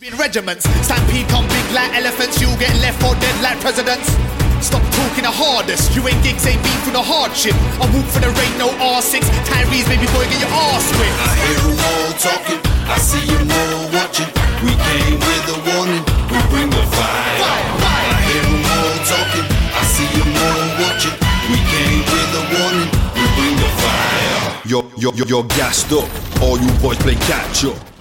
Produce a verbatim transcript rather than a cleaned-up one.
Regiments, stampede come big like elephants. You'll get left for dead like presidents. Stop talking the hardest. You ain't gigs, ain't been through the hardship. I walk for the rain, no R six. Tyrese, baby boy, get your arse whipped. I hear them all talking, I see them all watching. We came with a warning, we bring the fire. Fire, fire. I hear them all talking, I see them all watching. We came with a warning, we bring the fire. You're, you're, you're, you're gassed up, all you boys play catch up.